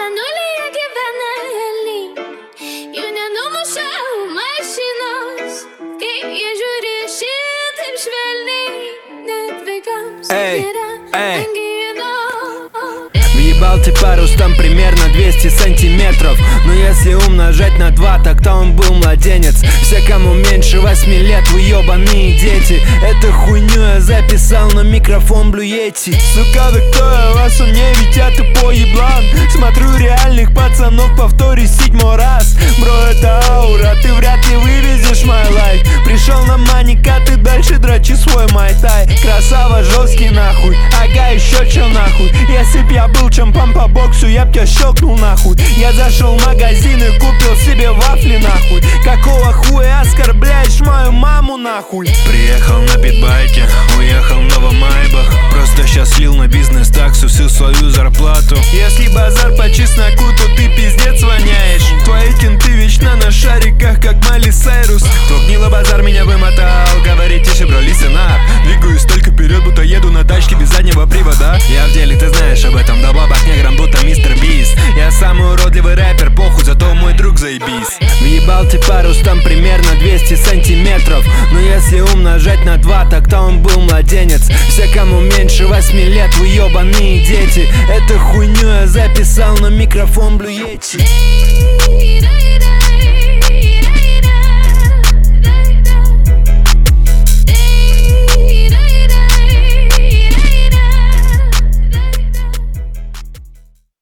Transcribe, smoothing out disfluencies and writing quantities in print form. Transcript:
nulle jag vänner hellig. Eu ainda não mostrou mais chinos. Que eu jurei shit im schwelni. Net vegam сидера. Въебал ты парус там примерно 200 сантиметров. Но если умножать на 2, так то он был младенец. Все, кому меньше 8 лет, вы ебаные дети. Эту хуйню я записал на микрофон Blue Yeti. Сука, да кто я вас умнее, ведь я тупой еблан. Смотрю реальных пацанов, повторюсь 7-й раз. Бро, это аура, ты вряд ли вывезешь my life. Пришел на маника, ты дальше дрочи свой майтай. Красава, жесткий нахуй, ага, еще чё нахуй. Если б я был чемпом по боксу, я б тебя щелкнул нахуй. Я зашел в магазин и купил себе вафли нахуй. Какого хуя оскорбляешь мою маму нахуй? Приехал на питбайке, уехал в Новомайбах. Просто щас слил на бизнес-таксу всю свою зарплату. Если базар по чесноку, то ты пиздец воняешь. Твои кенты вечно на шариках, как Майли Сайрус. Кто гнило базар меня вымотал, говорит тише, бро, listen up. Двигаюсь только вперед, будто еду на тачке без заднего привода. Я в деле, ты знаешь об этом, да бабах неграм, будто мистер Бист. Я самый уродливый рэпер, похуй, зато мой друг заебись. Въебал ты парус там примерно 200 сантиметров. Но если умножать на 2, так то он был младенец. Все, кому меньше 8 лет, вы ебаные дети. Эту хуйню я записал на микрофон Blue Yeti.